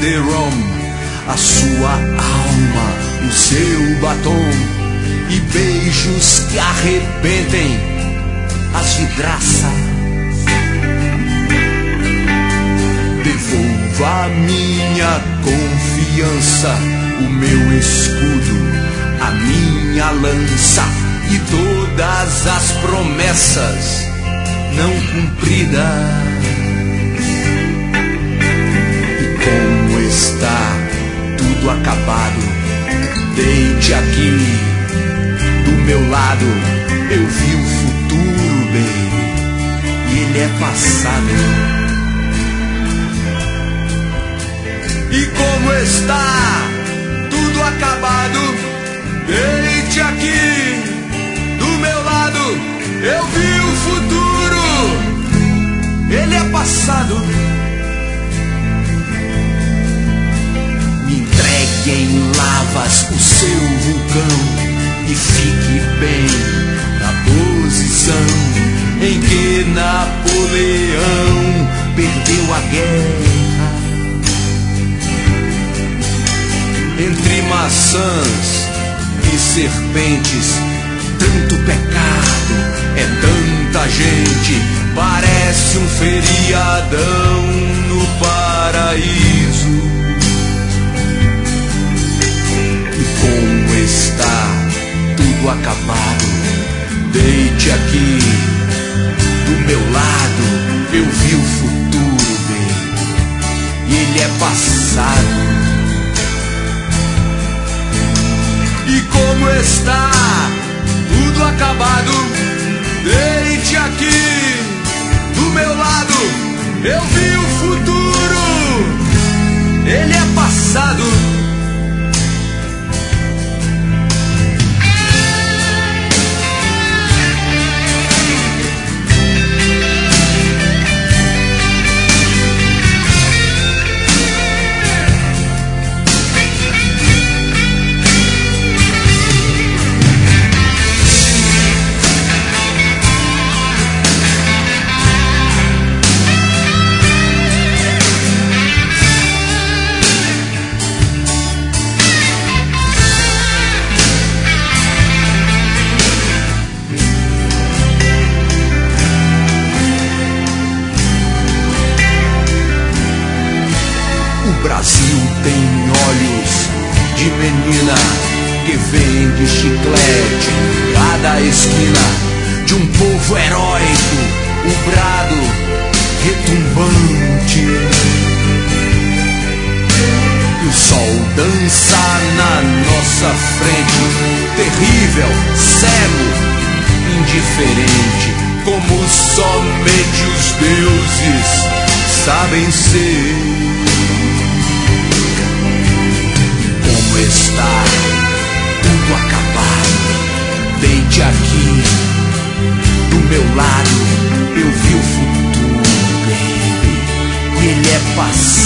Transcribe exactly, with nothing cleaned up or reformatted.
CD-ROM, a sua alma, o seu batom e beijos que arrebentem as vidraças. Devolva a minha confiança, o meu escudo, a minha lança e todas as promessas não cumpridas. E como está tudo acabado, deite aqui do meu lado. Eu vi o futuro, bem, e ele é passado. E como está tudo acabado, deite aqui do meu lado. Eu vi o futuro, ele é passado. Me entregue em lavas o seu vulcão e fique bem na posição em que Napoleão perdeu a guerra. Entre maçãs e serpentes, tanto pecado, é tanta gente, parece um feriadão no paraíso. E como está tudo acabado, deite aqui do meu lado. Eu vi o futuro, bem, e ele é passado. E como está tudo acabado, deite aqui do meu lado. Eu vi o futuro, ele é passado. O Brasil tem olhos de menina que vende chiclete em cada esquina, de um povo heróico, o brado retumbante. E o sol dança na nossa frente, terrível, cego, indiferente, como somente os deuses sabem ser. Como está tudo acabado, deite aqui do meu lado. Eu vi o futuro, baby, e ele é passado.